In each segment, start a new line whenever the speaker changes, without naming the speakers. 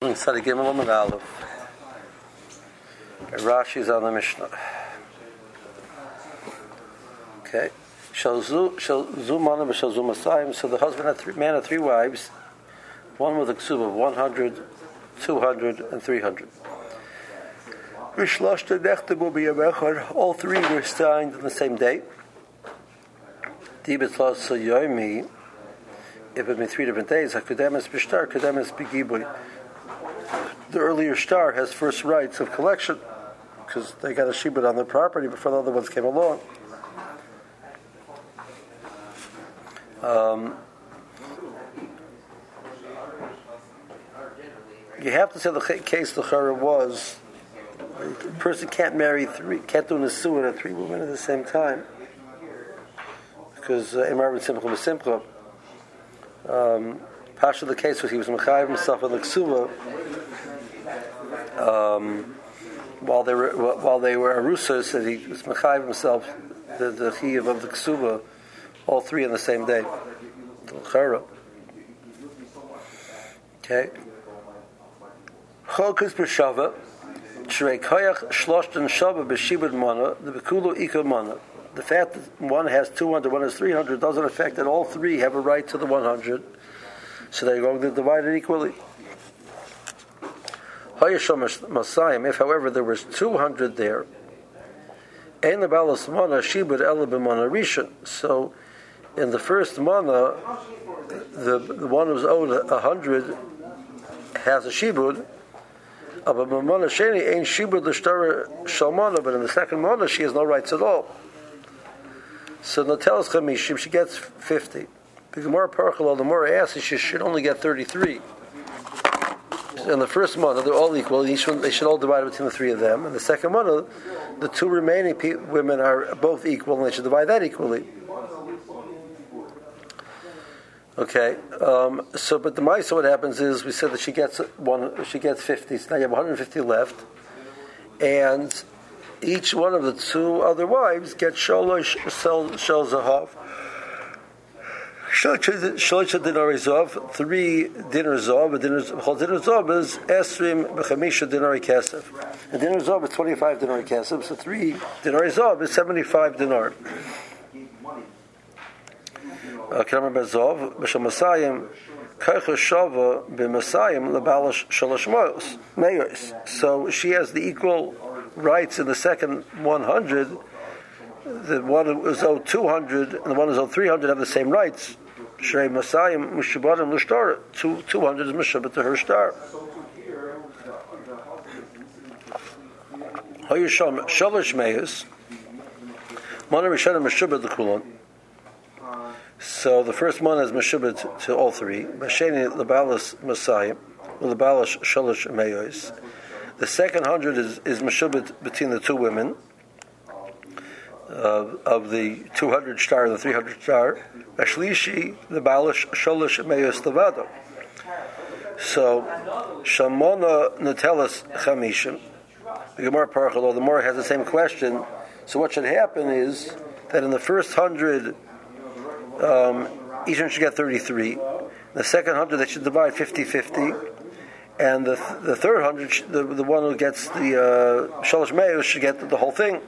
Amud Tzadi Gimel Amud Aleph. Rashi is on the Mishnah. Okay. Shal zu mana v'shal zu masayim. So the husband had three wives, one with a ksuba of 100, 200, and 300. All three were signed on the same day. If it been 3 different days, the earlier star has first rights of collection because they got a shibud on their property before the other ones came along. You have to say the case the Chara was a person can't do nisuah to 3 women at the same time because Imar ben Simcha was Simcha. Pasha the case was he was mechayiv himself in the ksuba while they were arusas, and he was mechayiv himself the chiyuv of the ksuba, all 3 on the same day. Okay. Chokus b'shava shrei koyach shloshten shava b'shibud mana the b'kulu ikar mana. The fact that one has 200, one has 300 doesn't affect that all 3 have a right to the 100, so they're going to divide it equally. If, however, there was 200 there, so in the first mana, the one who's owed 100 has a shibud, but in the second mana she has no rights at all. So Natel's Chamishim, she gets 50. The Gemara Parchal, the Gemara asks, she should only get 33. In the first month, they're all equal. They should all divide between the 3 of them. In the second month, the 2 remaining women are both equal, and they should divide that equally. Okay. But the Maisa, what happens is, we said that she gets 50. So now you have 150 left, and each one of the 2 other wives gets sholosh shel zahav. Shlosh dinar zav, 3 dinar zav. Whole dinar zav is esrim b'chamisha dinar kesef. A dinar zav is 25 dinar kesef. So 3 dinar zav is 75 dinar. Kamer bezav b'shal masayim kaycha shava b'masayim lebalash shalosh mayos. So she has the equal rights in the second 100. The one who is owed 200 and the one who is owed 300 have the same rights. Shrei Masayim Mushibadim Lushtar. 200 is Mushabat to her star. Hayusham Shalosh Meis. Mana Rishonim Mushabat Kulon. So the first one is Mushabat to all 3. Masheni Labalas Masayim, Labalas Shalosh Meis. The second 100 is Mushabat between the 2 women of the 200 star and the 300 star. Ashlishi the Balish Sholish Meyos Levado. So Shamona Natelas Chamishim. The Gemara Parachal, the Gemara has the same question. So what should happen is that in the first 100, each one should get 33. The second 100 they should divide 50-50. And the third 100, the one who gets the Shalosh Meyos should get the whole thing.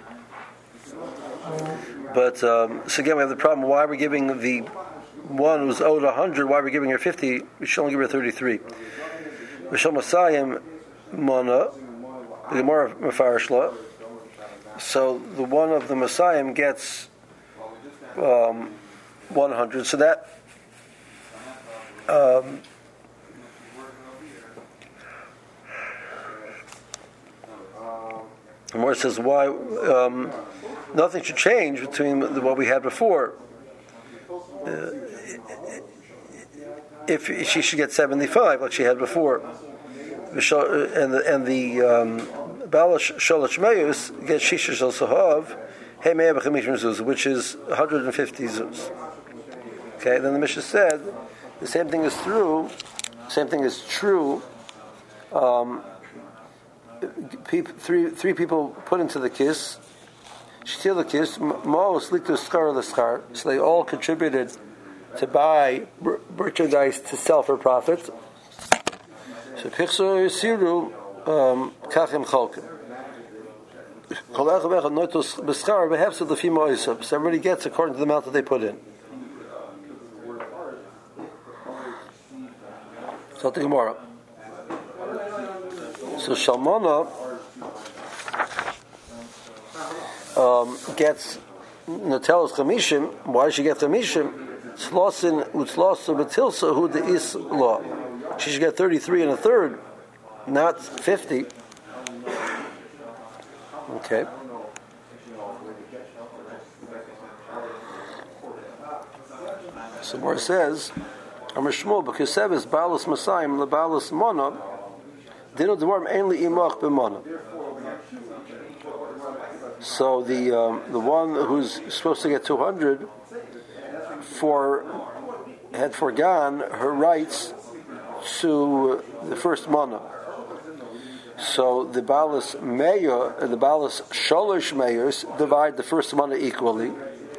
But so again, we have the problem. Why are we giving the one who's owed 100? Why are we giving her 50? We should only give her 33. V'shal Masayim Mana, the Gemara Mefarshla. So the one of the Masayim gets 100. So that the Gemara says why. Nothing should change between what we had before. If she should get 75, like she had before, and the Balash Sholosh Meyus gets Shisha Shel Sahav, Hey Me'eh B'Chamishim Zuz, which is 150 Zuz. Okay, then the Mishnah said the same thing is true. Three people put into the kiss. So they all contributed to buy merchandise to sell for profit. So Pichso Yisiru Kachem Cholkim. So everybody gets according to the amount that they put in. So the Gemara. So Shalmona gets Natelas Chamishim. Why does she get Chamishim? Tzlosin utzlosin betilsa who the is law. She should get 33 and a third, not 50. Okay. So more says, Amar Shmuel, because Sevis Balas Masayim LeBalas Mona, Dino Dvarm Ainli Imach B'Mona. So the one who's supposed to get 200 had forgone her rights to the first Mana. So the Balas Meya and the Balas Sholosh Meyers divide the first Mana equally.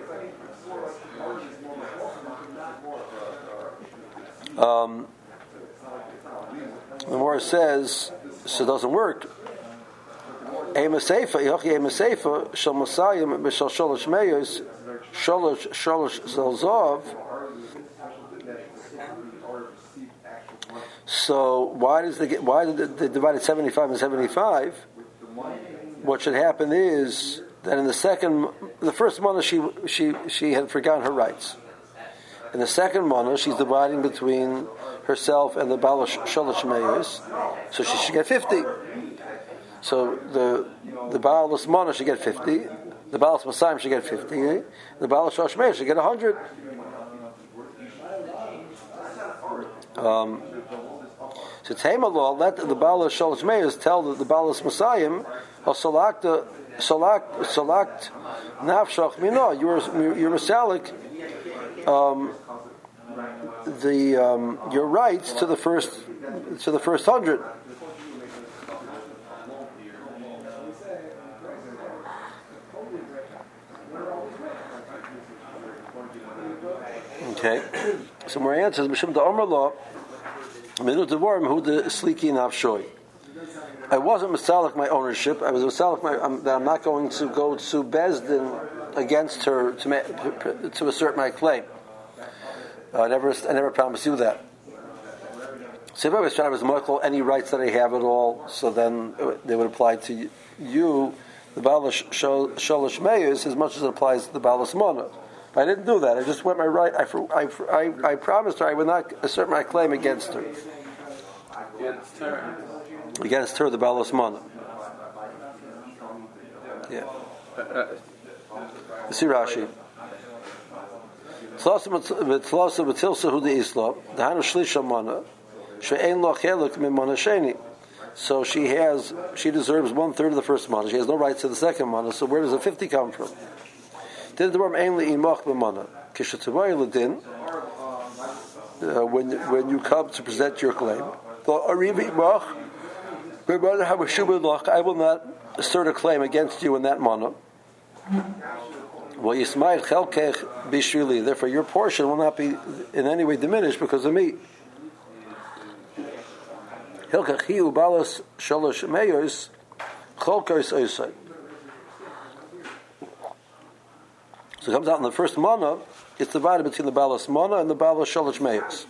The Gemara says, so it doesn't work. Ema Seifa, Yochi Ema Seifa, Shal Masayim, B'Shal Sholosh Meyers, Sholosh Zalzov. So why did they divide it 75 and 75? What should happen is that in the first Mana she had forgotten her rights. In the second Mana she's dividing between herself and the Balash Sholosh Meyers, so she should get 50. So the Balas Mana should get 50, the Balas Masayim should get 50, the Balas Sholosh Meyers should get 100. So Tema law, let the Balas Sholosh Meyers tell the Balas Masayim, Salakt Nafshach Mino, you're Masalik, your rights to the first 100. Okay, so my answer is Mishum da Amar law. I wasn't misalik my ownership. I was misalik that I'm not going to go to Bezdin against her to assert my claim. I never promised you that. So if I was trying to mark any rights that I have at all, so then they would apply to you, the Balas Sholosh Meyers, as much as it applies to the Balas Mana. I didn't do that. I just went my right. I promised her I would not assert my claim against her. Against her, the Balas Mana. Yeah. See Rashi. So she deserves 1/3 of the first Mana. She has no rights to the second Mana. So where does the 50 come from? When you come to present your claim, I will not assert a claim against you in that mana. Therefore your portion will not be in any way diminished because of me. So it comes out in the first mana, it's divided between the Balas Mana and the Balas Sholosh Meyers.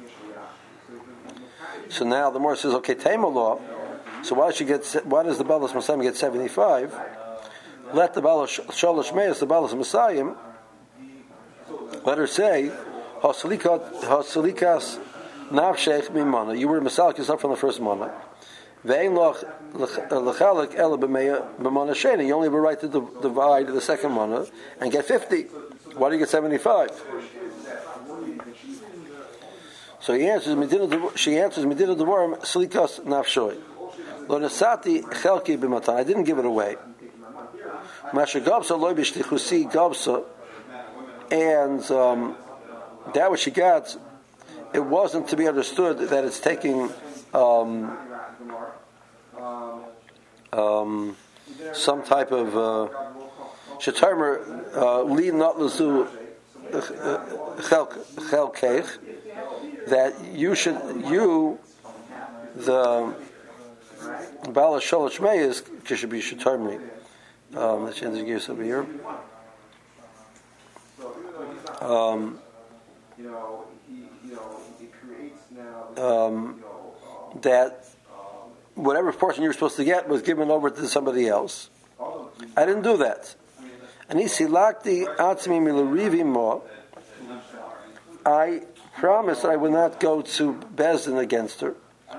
So now the Gemara says, okay, Tema law. So why does the Balas Masayim get 75? Let the Balas Sholosh Meyers, the Balas Masayim, let her say, Hasalikas Navshech Mimana. You were Masalik yourself from the first mana. You only have a right to divide the second mana and get 50. Why do you get 75? So she answers Medina Devarim Slikas Nafshoy. Lo nasati chelki b'matan. I didn't give it away. Masha gabsa loy b'shlichusi gabsa, and that what she got, it wasn't to be understood that it's taking some type of shetamer li not lazu chelkeich, that you the Bala Shalosh Meyes Kishabi Shatarmi. Let's change the gears over here. That whatever portion you were supposed to get was given over to somebody else. I didn't do that. And he silakti atzmi milarivi mo. I promised that I would not go to Bezdin against her.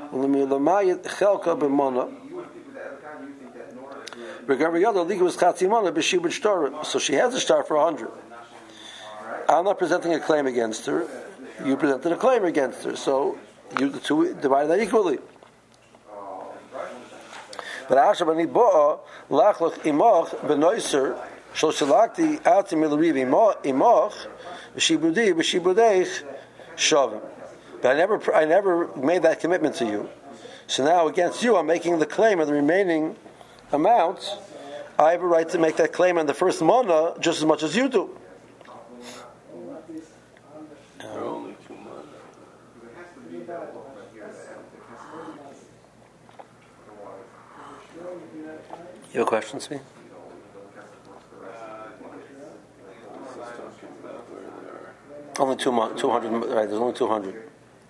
So she has a star for 100. I'm not presenting a claim against her. You presented a claim against her. So you the two divide that equally. But Asher bani Boa lachlach imach benoiser shoshalakti atzmi milarivi imach v'shibudei shavim. But I never made that commitment to you. So now against you, I'm making the claim of the remaining amount. I have a right to make that claim on the first mana just as much as you do. You have a question, Svi? Only 200, right, there's only 200.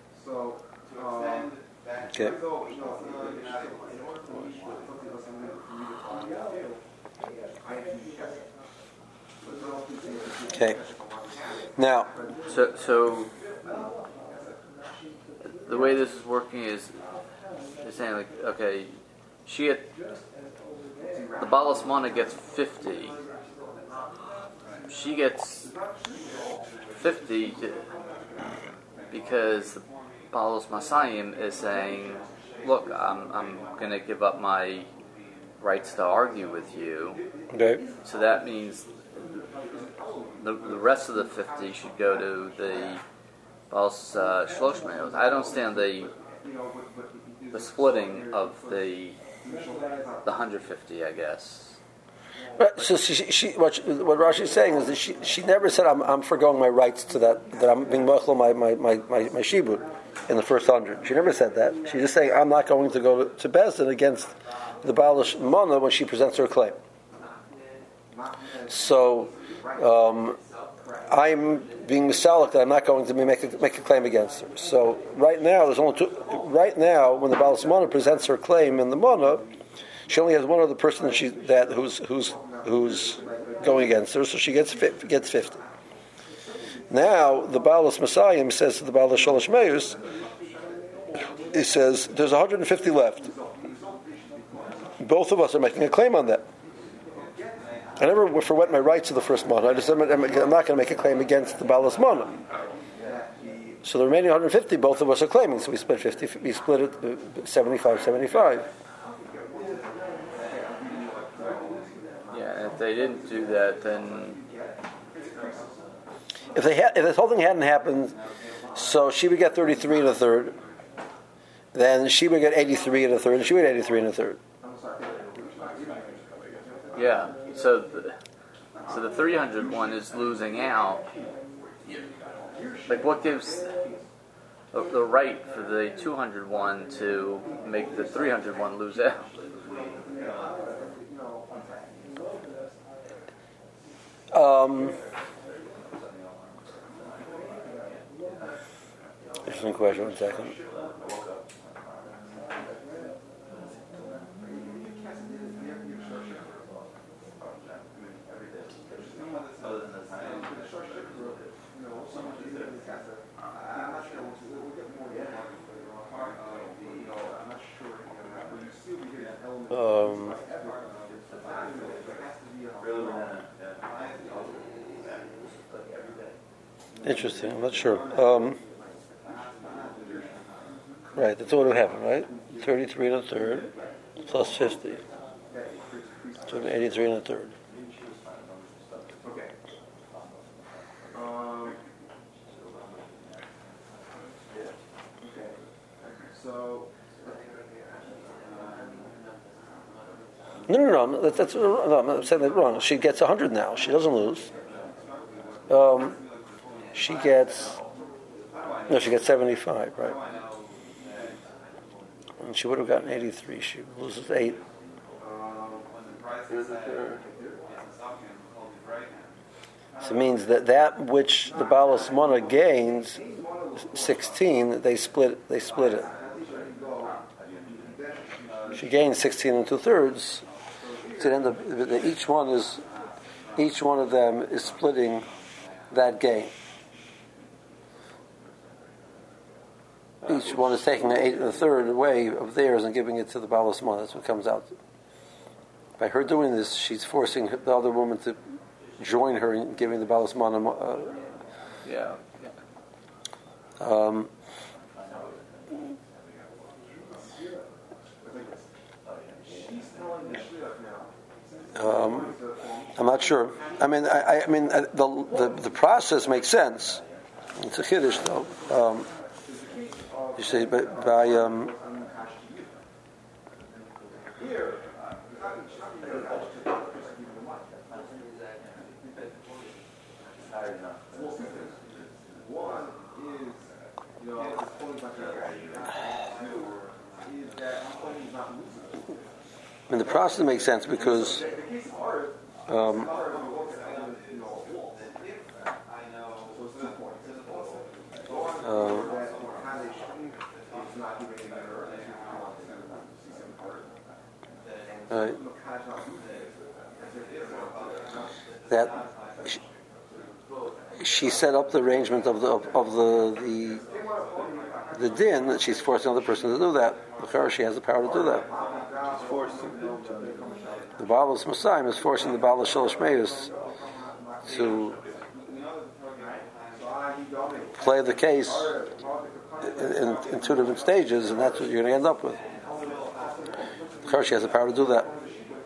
Okay. Okay. Now,
so the way this is working is saying like, okay, the Balas Mana gets 50. She gets 50 because the Balos Masayim is saying, look, I'm going to give up my rights to argue with you.
okay.
So that means the rest of the 50 should go to the Balos Shlosh Meos. I don't understand the splitting of the 150, I guess.
Right, so what Rashi is saying is that she never said I'm foregoing my rights to that I'm being machlo my shibud in the first 100. She never said that. She's just saying I'm not going to go to Bezdin against the Balish Mana when she presents her claim. So I'm being misalik that I'm not going to make a claim against her. So right now there's only two. Right now, when the Balish Mana presents her claim in the Mana, she only has one other person who's going against her, so she gets 50. Now the Balas Masayim says to the Balas Shalosh Meus, he says there's 150 left. Both of us are making a claim on that. I never forwent my rights to the first mana. I'm not going to make a claim against the Balas Mana. So the remaining 150, both of us are claiming. So we split 50. We split it 75-75.
If they didn't do that, then
if this whole thing hadn't happened, so she would get 33 and a third, then she would get 83 and a third, and she would get 83 and a third.
Yeah. So the 300 one is losing out. Like, what gives the right for the 200 one to make the 300 one lose out?
Interesting question. 1 second. Interesting. I'm not sure. Right, that's what would happen, right? 33 and a third plus 50. So 83 and a third. No. That's no. I'm saying that wrong. She gets 100 now. She doesn't lose. She gets 75, right? and she would have gotten 83. She loses 8. So it means that which the Balas Mana gains, 16, they split it. She gains 16 and 2/3. To end up, each one of them is splitting that gain. Each one is taking an 8 1/3 away of theirs and giving it to the Balas Mana. That's what comes out. By her doing this, she's forcing the other woman to join her in giving the Balas Mana. I'm not sure. I mean, the process makes sense. It's a chiddush, though. You see, by the process makes sense because that she set up the arrangement of the din that she's forcing another person to do that. She has the power to do that. The Balas Masayim is forcing the Balas Shalosh Meis to play the case in two different stages, and that's what you're going to end up with. She has the power to do that.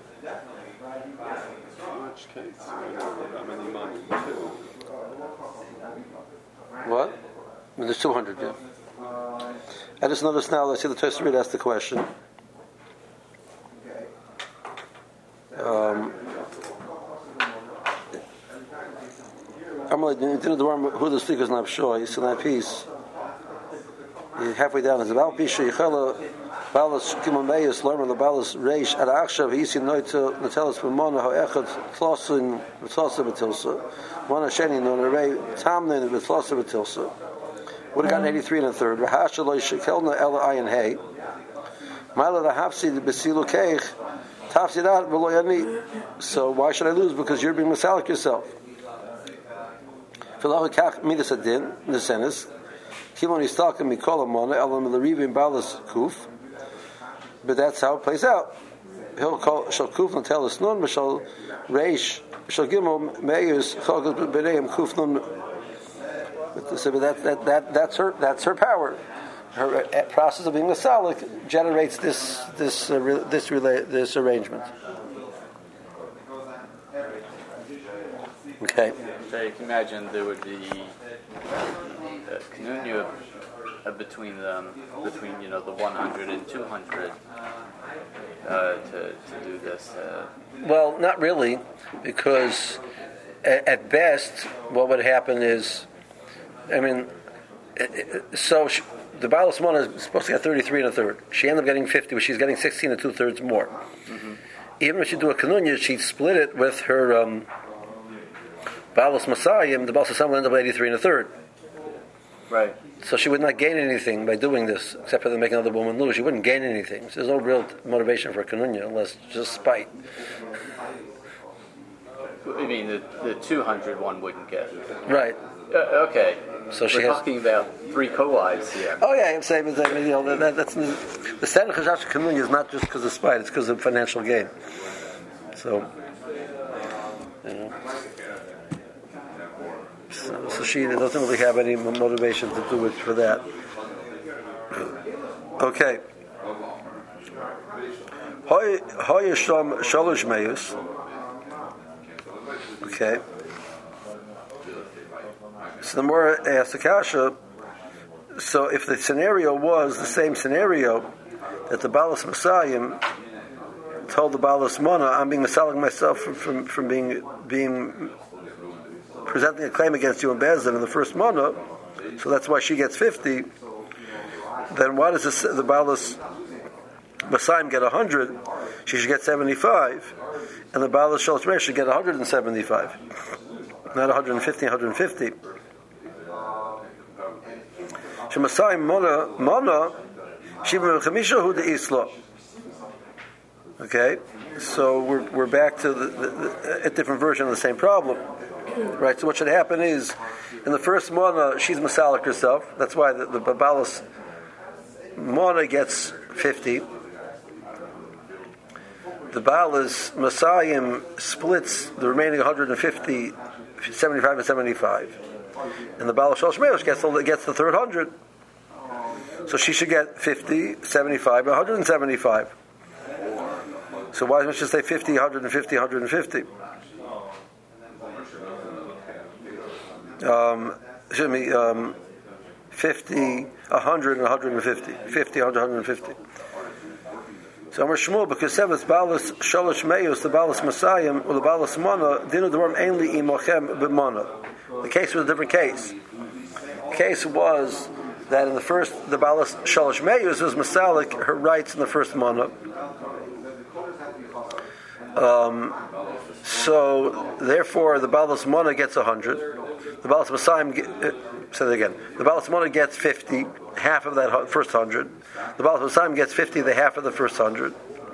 What? I mean, there's 200, yeah. I just noticed now, I see the Tosfos asked the question. Who the speaker is not sure. You see that piece. Halfway down, it's about Pisha Yichala Balas Kimameus Lerma the Balas Reish at Akshav Yisi Noita Natelis B'Mona Ha'echad Tlosin V'Tlosa B'Tilsa Mona Sheni Non Arei Tamnin V'Tlosa B'Tilsa would have gotten 83 and 1/3. V'Hasha Lo Shekelna Ela Ayin Hey Mila the Hafsi the Besilu Keich Tafsidat V'Lo Yani. So why should I lose? Because you're being masalik yourself. V'Lo Kach Midas Adin Nesenis Kimon Yistalka Mikola Mona Elam L'Rivim Balas Kuf. But that's how it plays out. He'll call shall Kuf Natelis Nun, but shall Reish shall Gimel Meis Chogas B'Neim Kuf Nun. But that's her power. Her process of being masalik generates this arrangement. Okay.
So you can imagine there would be Kanunya between the 100 and 200 to do this.
Well, not really, because at best, what would happen is, I mean, the Balas Mana is supposed to get 33 and 1/3. She ended up getting 50, but she's getting 16 and 2/3 more. Mm-hmm. Even if she do a Kanunya, she'd split it with her Balas Masayim. The Balas Masayim will end up with 83 and 1/3.
Right.
So she would not gain anything by doing this, except for making another woman lose. She wouldn't gain anything. So there's no real motivation for a Kanunya unless just spite.
I mean, the 200 one wouldn't get.
Right.
Okay.
So
we're talking about 3 co-wives here.
Oh yeah, I'm saying that's the standard Chazash Kanunya is not just because of spite; it's because of financial gain. So, so she doesn't really have any motivation to do it for that. Okay. Hoyesham Shalosh Meis. Okay. So the more asked the kasha. So if the scenario was the same scenario that the Balas Masayim told the Balas Mana, I'm being masalik myself from being presenting a claim against you in Bezdin in the first Mana, so that's why she gets 50. Then why does the Balas Masayim get 100, she should get 75, and the Baal Shalosh Meir should get 175, not 150, 150. Shemasayim Mona Shibim Chamisha Hu de Isla. Okay, so we're back to a different version of the same problem, right? So what should happen is, in the first Mona, she's Masalik herself. That's why the Babalas Mona gets 50. The Balas Masayim splits the remaining 150, 75 and 75. And the Balas Shalosh Meir gets the third 100. So she should get 50, 75, 175. So why don't you say 50, 150, 150? Excuse me, 50, 100, and 150. 50, 100, 150. So Amar Shmuel, because Seventh Balas Shalosh Meiyos, the Balas Masayim, or the Balas Mana, Dinu Dvarim Ainli Imochem B'Mana. The case was a different case. The case was that in the first, the Balas Shalosh Meiyos was Masalik, her rights in the first Mana. So therefore, the Balas Mana gets 100. The Balas Masayim, say that again. The Balas Mana gets 50, half of that first 100. The Balas Masayim gets 50, the half of the first 100.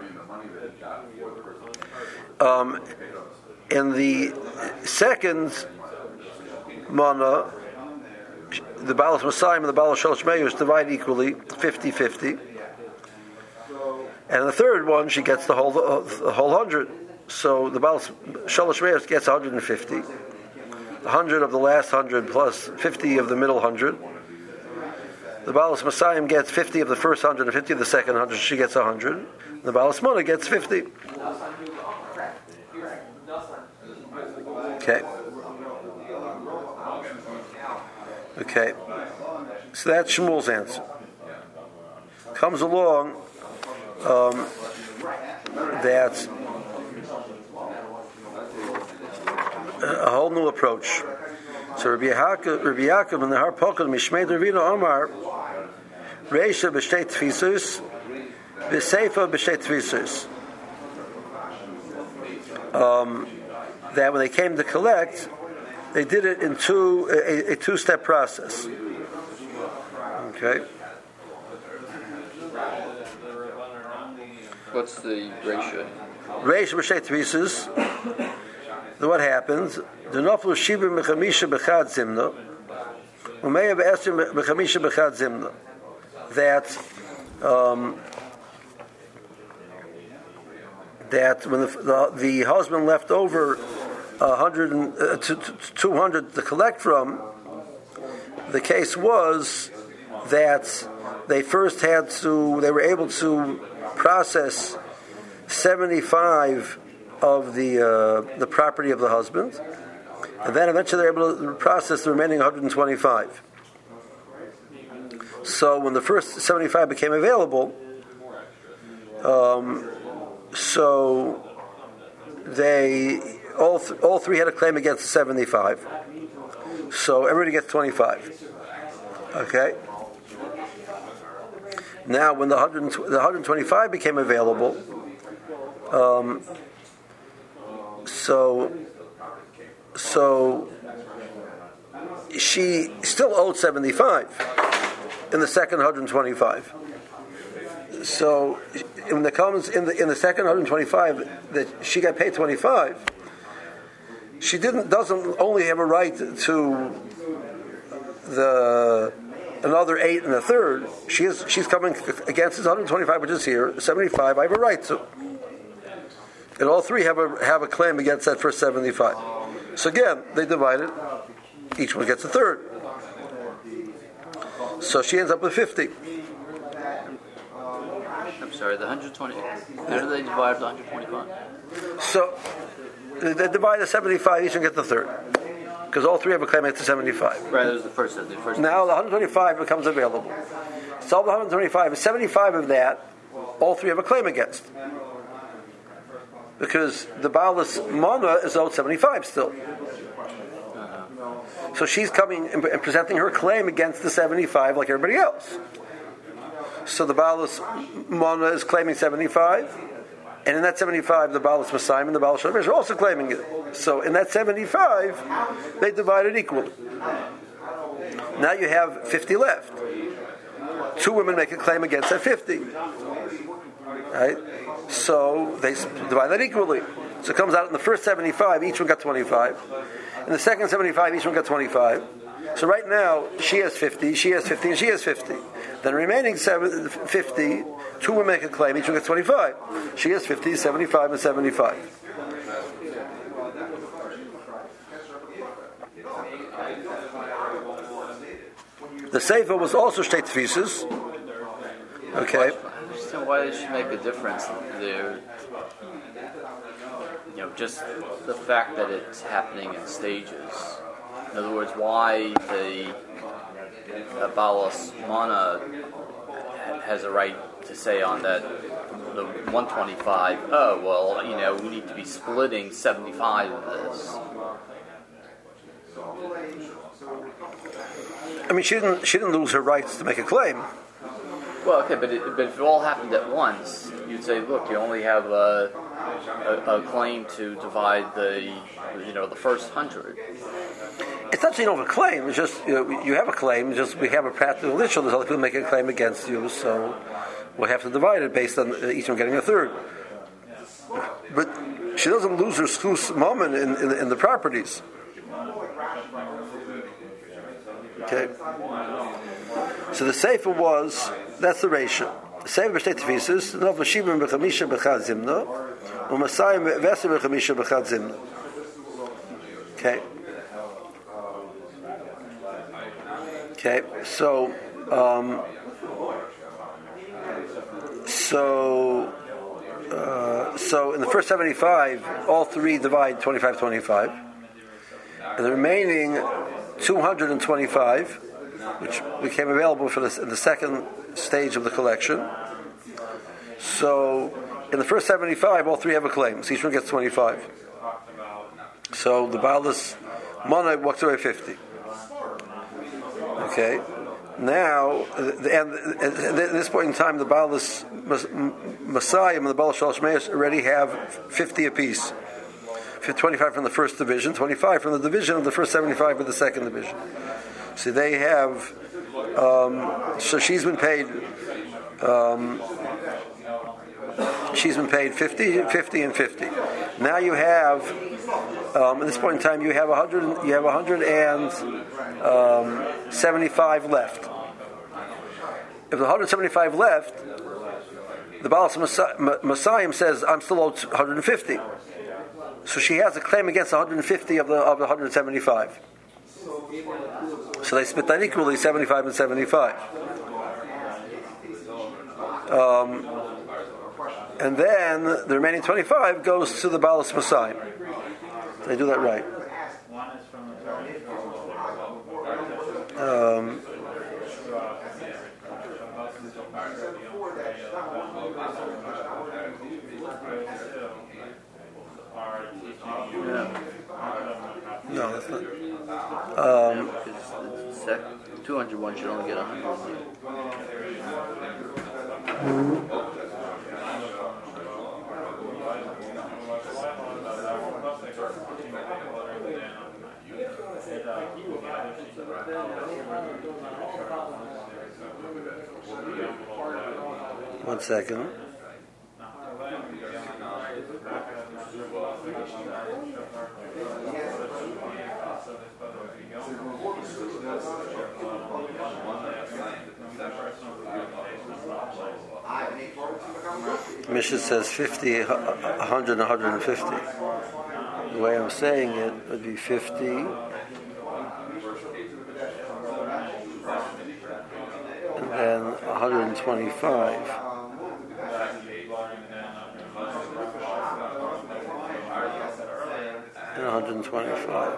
In the second Mana, the Balas Masayim and the Balas Shalosh Meiyos divide equally, 50-50. And in the third one, she gets the whole 100. So the Baal Shalosh Meiyos gets 150. 100 of the last 100 plus 50 of the middle 100. The Baal Masayim gets 50 of the first 100 and 50 of the second 100. She gets 100. The Baal Mona gets 50. Okay. Okay. So that's Shmuel's answer. Comes along that a whole new approach. So Rabbi Yaakov in the Harpokal Mishmei Ravina Omar Reisha b'shtei tfisus v'seifa b'shtei tfisus. That when they came to collect, they did it in a two-step process. Okay.
What's the ratio?
Ratio b'shtei tfisus. What happens? The naflu shibim b'chamisha b'chad zimna, u'meya b'esrim b'chamisha b'chad zimna. That when the husband left over 200 to collect from, the case was that they were able to process 75 of the property of the husband, and then eventually they're able to process the remaining 125. So when the first 75 became available, so they all three had a claim against the 75. So everybody gets 25. Okay. Now when the 125 became available, So she still owed 75 in the second 125. So when it comes in the second 125 that she got paid 25, she doesn't only have a right to another 8 and a third. She's coming against this 125, which is here. 75, I have a right to. And all three have a claim against that first 75. So again, they divide it. Each one gets a third. So she ends up with 50.
I'm sorry, the 120. How do they divide the 125?
So they divide the 75, each one gets the third. Because all three have a claim against the 75.
Right, that was the first.
Now the 125 becomes available. So the 125, 75 of that, all three have a claim against. Because the Baalas Mana is owed 75 still. So she's coming and presenting her claim against the 75 like everybody else. So the Baalus Mana is claiming 75, and in that 75, the Baalus Masayim and the Baalus Shalom are also claiming it. So in that 75, they divide it equally. Now you have 50 left. Two women make a claim against that 50. Right? So they divide that equally. So it comes out in the first 75, each one got 25. In the second 75, each one got 25. So right now, she has 50, she has 50, and she has 50. Then remaining 50, two women make a claim, each one gets 25. She has 50, 75, and 75. The Sefer was also state tefisas. Okay.
I understand why they should make a difference there. Just the fact that it's happening in stages. In other words, why the Baalus Mana has a right to say on that the 125. Oh well, we need to be splitting 75 of this.
I mean, she didn't lose her rights to make a claim.
Well, okay, but if it all happened at once, you'd say, look, you only have a claim to divide the first 100.
It's not that you don't have a claim. It's just you have a claim. It's just we have a practical issue. There's other people making a claim against you, so we'll have to divide it based on each one getting a third. But she doesn't lose her schus moment in the properties. Okay. So the sefer was, that's the ratio. The sefer b'shtei tefisas, no v'shivim b'chamisha b'chad zimna, u'masayim v'eser b'chamisha b'chad zimna. Okay. Okay. So in the first 75, all three divide 25-25, and the remaining 225, which became available for in the second stage of the collection. So in the first 75, all three have a claim. So each one gets 25. So the Baalus Mana walks away 50. Okay. Now, and at this point in time, the Baalus Masayim and the Baalus Shalosh already have 50 apiece. 25 from the first division, 25 from the division of the first 75 of the second division. So they have, so she's been paid 50, 50, and 50. Now you have, at this point in time, you have 175 left. If the 175 left, the Baalus Masayim says, I'm still owed 150. So she has a claim against 150 of the 175. So they split that equally, 75 and 75. And then the remaining 25 goes to the Baalus Masayim. They do that right. No, that's not.
201 should only get 100.
One second. Mishnah says 50, 100, 150. The way I'm saying it would be 50, and then 125. And 125.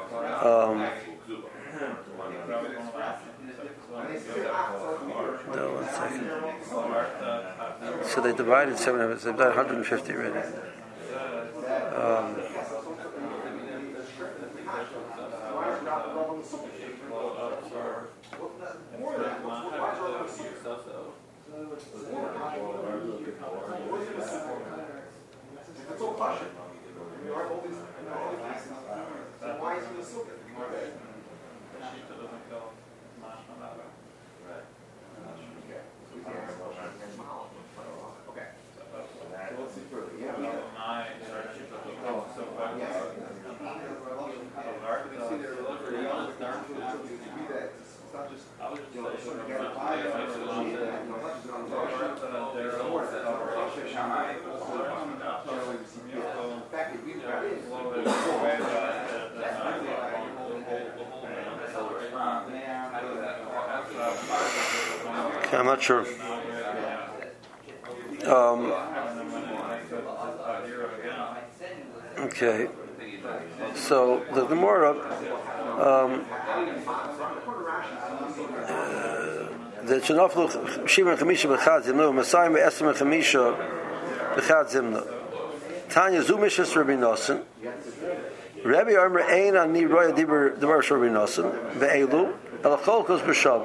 No, 1 second. So they divided 700. They've done 150 already. I'm not sure. Okay. So the Gemara, the Chenaflu Shimon Chamisha B'Chad Zimna, Masayim B'Esem Chamisha B'Chad Zimna. Tanya Zumishas Rabbi Nosson. Rabbi Omer Ein Ani Roya Dibar Rabbi Nosson Ve'elu Elachol Kos B'Shav.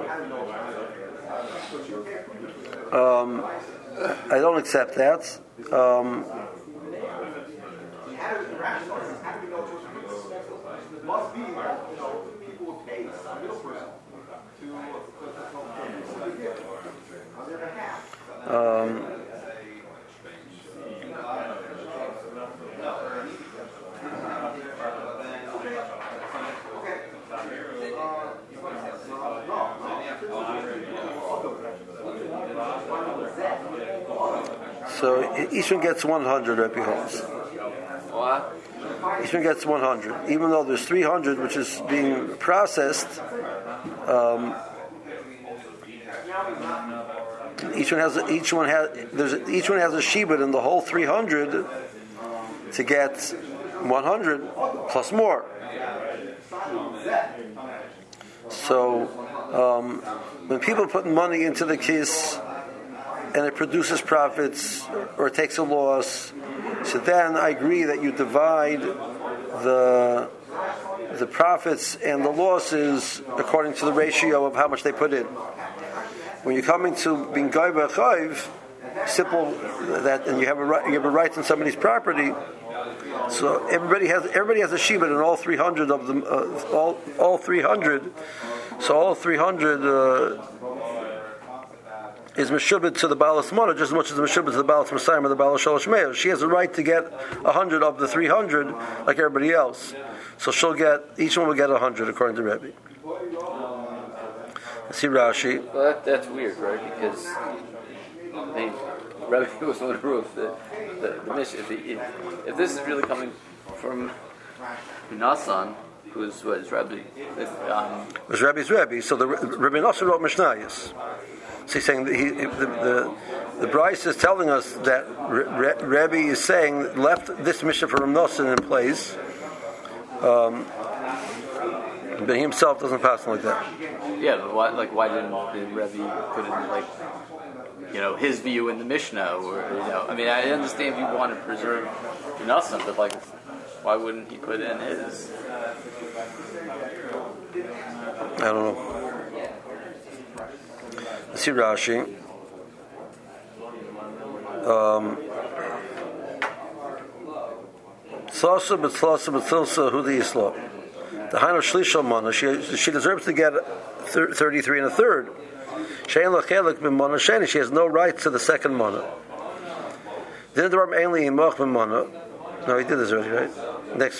I don't accept that. So each one gets 100 Rebbe holds.
What?
Each one gets 100, even though there's 300 which is being processed. Each one has a shibud in the whole 300 to get 100 plus more. So when people put money into the kis and it produces profits or it takes a loss, so then I agree that you divide the profits and the losses according to the ratio of how much they put in. When you're coming to being gai b'chayv, simple that, and you have a right in somebody's property. So everybody has a shibud in all 300 of them, all 300. So all 300 is meshubed to the Balas Mona just as much as the meshubed to the Balas Masayim or the Balas Shalosh Meir. She has a right to get 100 of the 300 like everybody else. So each one will get 100 according to Rebbe. See Rashi.
Well, that's weird, right? Because Rebbe was on the roof. The mission. If this is really coming from Nassan, who's what is Rebbe?
Was Rebbe's Rebbe? So the Rebbe Nassan wrote Mishnayos. So he's saying the Bryce is telling us that Rebbe is saying left this mission for Ram Nosson in place, but he himself doesn't pass like that.
Yeah, but why didn't the Rebbe put in his view in the Mishnah, or I mean, I understand if you want to preserve Nosson, but why wouldn't he put in his?
I don't know. Let's see Rashi. Tzlasa b'tzlasa b'tzilsa hu d'yisla. The Haino Shlisha Mana, she deserves to get 33 and a third. Shein lachelek b'mana sheni, she has no right to the second mana. Didn't the Ram Ainli imach b'mana? No, he did this already, right? Next,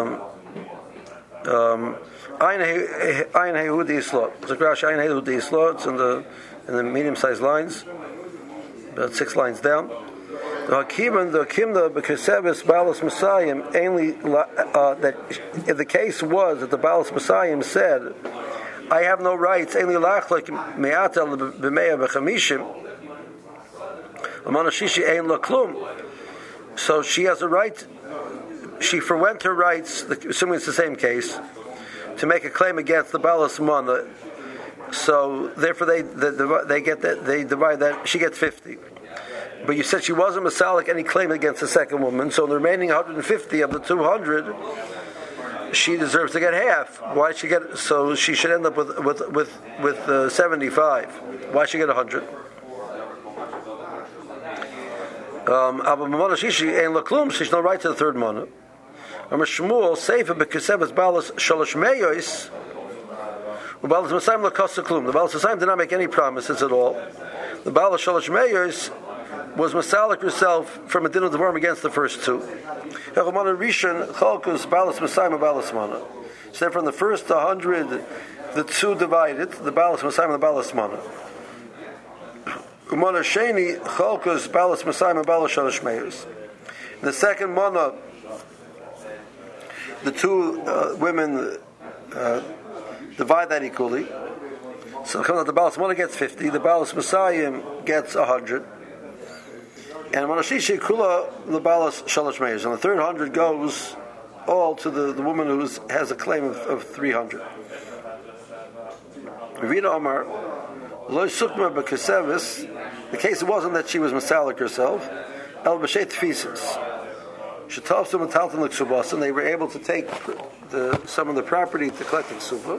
Ayin Hehu d'yisla. Ayin Hehu d'yisla. It's in the medium-sized lines, about 6 lines down. The Kimna b'keseves Balas Masayim that if the case was that the Balas Masayim said, I have no rights, ainly lachlek me'ata b'meya b'chamishim, amana shishi ein laklum. So she has a right. She forwent her rights, assuming it's the same case, to make a claim against the Balas Mana. So therefore, they get that, they divide that. She gets 50. But you said she wasn't masalik any claim against the second woman. So in the remaining 150 of the 200, she deserves to get half. Why she get? So she should end up with 75. Why should she get 100? Aber Mamona Shishi ain't laklum. She's no right to the third mana. Shmuel Seifa Bekesevas Balas Shalosh Meyois. Balas Masayim Lakosa Klum. The Balas Masayim did not make any promises at all. The Balas Shalosh Meyois was Masalik herself from a din of the worm against the first two. Hechamana Rishon Chalkus Balas Masayim and Balas Mana. So from the first 100, the two divided, the Balas Masayim and the Balas Mana. Umana Sheni Chalkus Balas Masayim and Balas Shalosh Meyois. The second Mana, the two women divide that equally. So the Balas Mana gets 50, the Balas Masayim gets 100, and Manashishi Kula the Balas Shalosh Meis, and the third 100 goes all to the woman who has a claim of 300. Rivina Omar Lo Sukma B'Kesevis. The case wasn't that she was Masalik herself. El B'Sheit Tfisis. And they were able to take some of the property to collect the ksuba.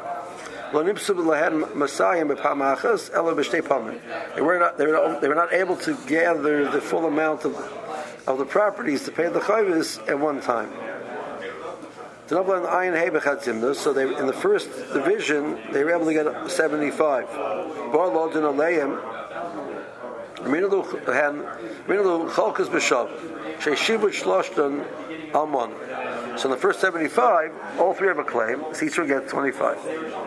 They were not able to gather the full amount of the properties to pay the chayvis at one time. So they, in the first division, they were able to get 75. So in the first 75, all three have a claim, so each one gets 25.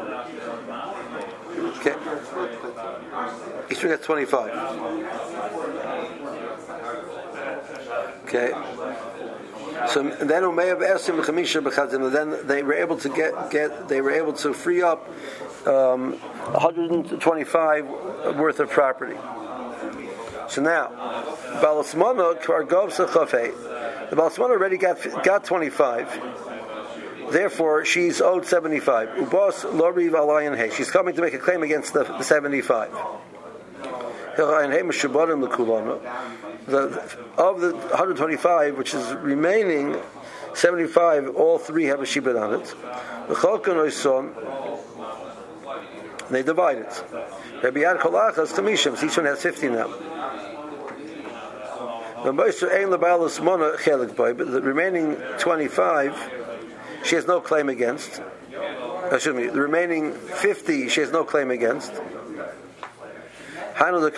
Okay. Each one gets 25. Okay. So then then they were able to they were able to free up 125 worth of property. So now, Balasmana Kargovsa Chafei. The Balasmana already got 25. Therefore, she's owed 75. Ubas Loriv Alayan Hay. She's coming to make a claim against the 75. Of the 125, which is remaining, 75, all three have a shibud on it. They divide it. Each one has 50 now. But the remaining 25, she has no claim against. Excuse me, the remaining 50, she has no claim against. So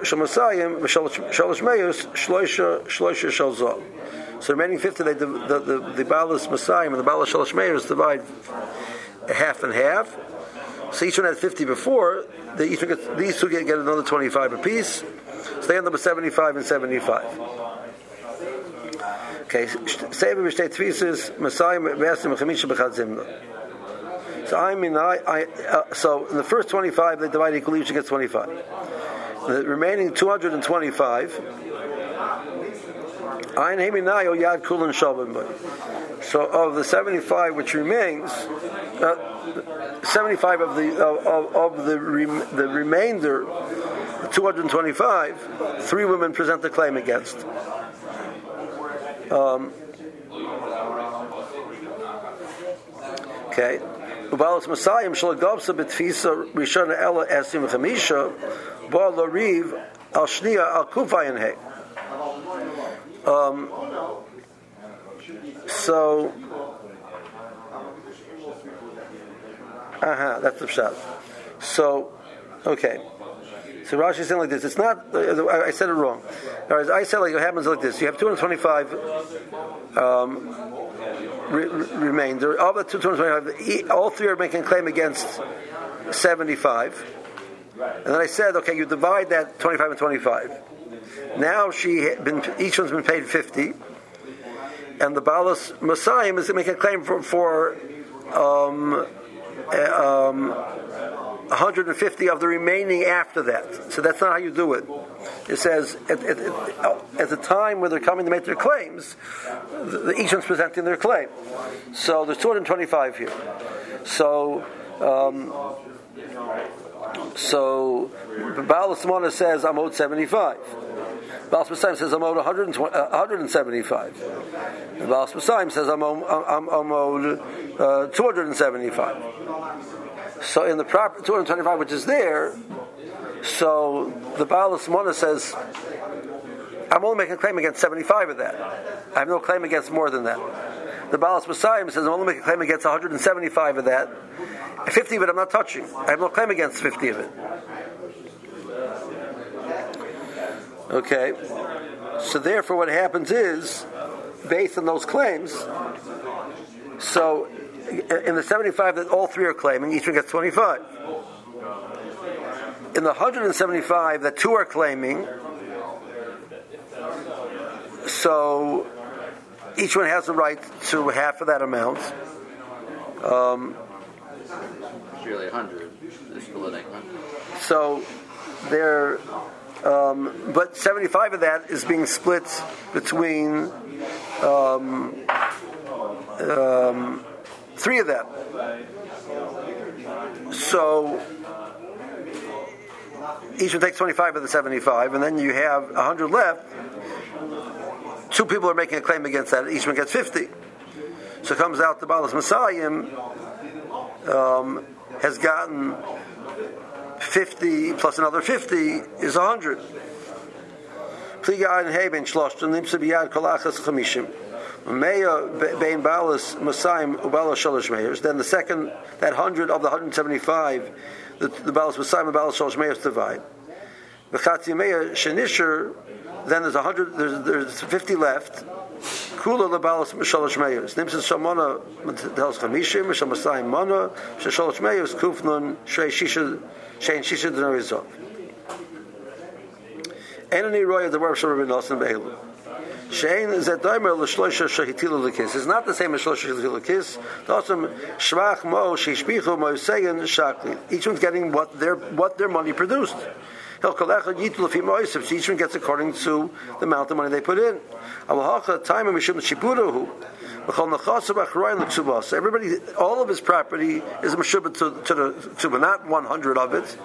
the remaining 50, the Balas Masayim and the Balas Shalosh Meis divide half and half. So each one had 50 before. These two get another 25 apiece. So they end up with 75 and 75. Okay. So so in the first 25 they divide equally. Each gets 25. The remaining 225. So of the 75 which remains, 75 of the remainder, 225, three women present the claim against. Okay. Ubalas Masayim Shalagavsa Betfisa Rishona Ella Esim Chamisha Ba Lariv Al Shnia Al Kufayin Hay. So, that's the pshat. So, okay. So Rashi is saying like this. It's not. I said it wrong. I said like it happens like this. You have 225 remainder. Of the 225, all three are making a claim against 75. And then I said, okay, you divide that 25 and 25. Now each one's been paid 50. And the Balas Masayim is to make a claim for 150 of the remaining after that. So that's not how you do it. It says at the time where they're coming to make their claims, each one's presenting their claim. So there's 225 here. So Balas Mana says I'm owed 75. Balas Masayim says I'm owed 175. Balas Masayim says I'm owed 275. So in the proper 225, which is there, so the Balas Mana says I'm only making a claim against 75 of that. I have no claim against more than that. The Balas Messiah says I'm only making a claim against 175 of that. 50 of it I'm not touching. I have no claim against 50 of it. Okay. So therefore what happens is, based on those claims, so in the 75 that all three are claiming, each one gets 25. In the 175 that two are claiming, so each one has the right to half of that amount.
It's really 100. They're splitting 100.
So they're, but 75 of that is being split between three of them. So each one takes 25 of the 75, and then you have 100 left. Two people are making a claim against that. Each one gets 50. So it comes out the Balas Messiah has gotten 50 plus another 50 is 100. Then the second, that 100 of the 175, the Balas Messiah and Balas Shalosh Meir divide. Then there's 100. There's 50 left. Kula lebalas shalosh meyos. Nimsa shamona tells chamishim. Mishal Messiah mana. Shalosh meyos kufnun shrei shisha shein shisha denarizov. Enani roya the word Rabbi Nosson be'elu. Shein zedaimer l'shloisha shehitilu l'kis. It's not the same as shloisha shehitilu l'kis. Tosam shvach mo sheishbichu mo segan shakli. Each one's getting what their money produced. Each one gets according to the amount of money they put in. Everybody, all of his property is meshubah to not 100 of it.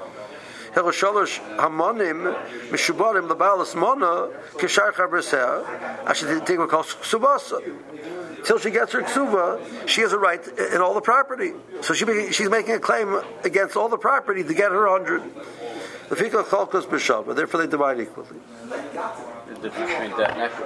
Till she gets her ksuba, she has a right in all the property. So she's making a claim against all the property to get her 100. Therefore they divide equally.
The difference between debt and equity.